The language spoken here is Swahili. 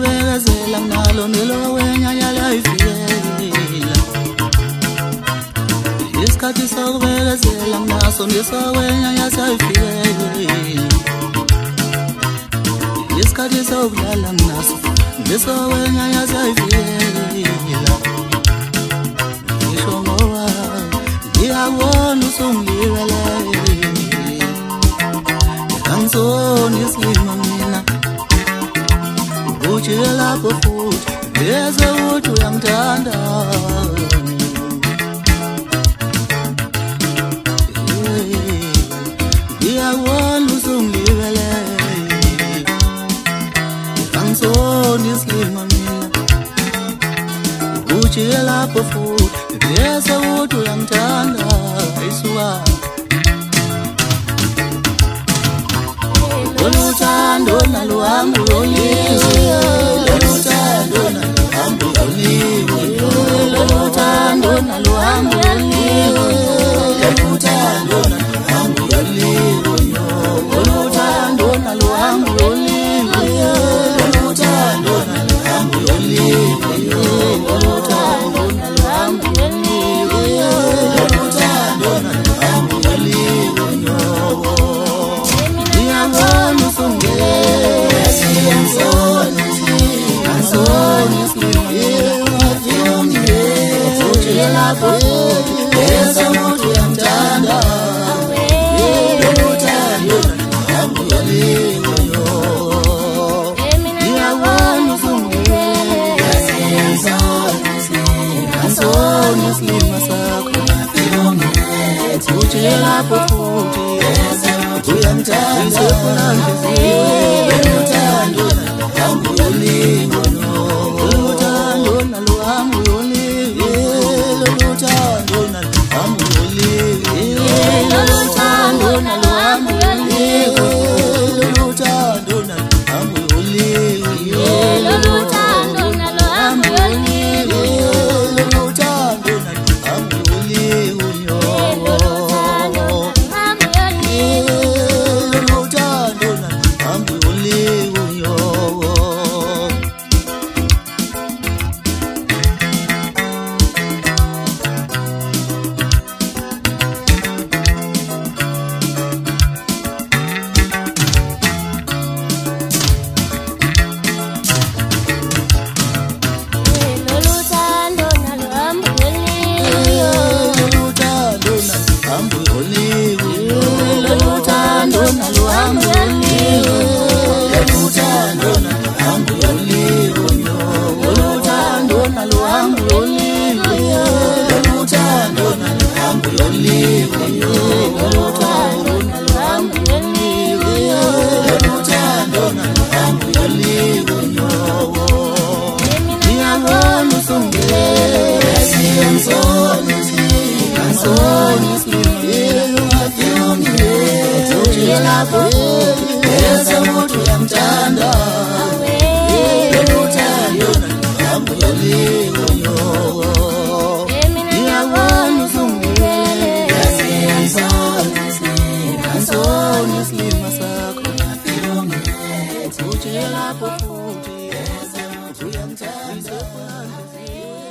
sokubekezela nalo nelo wenya yalayifikela isikhathi sokubekezela naso nesowenya yasayifikela isikhathi sokulala naso nesowenya yasayifikela ngisho ngoba ngiyabona usungilibele Kansoni islima mina Ujile lapho futhi Beze uthi uyamthanda Ngiyabona usungilibele Kansoni islima mina Ujile lapho futhi Beze uthi uyamthanda Ayisuka Loluthando naluhambo loliwe Loluthando naluhambo loliwe Loluthando naluhambo loliwe Loluthando naluhambo loliwe Loluthando naluhambo loliwe Loluthando naluhambo loliwe Loluthando naluhambo loliwe Loluthando naluhambo loliwe Uyamthanda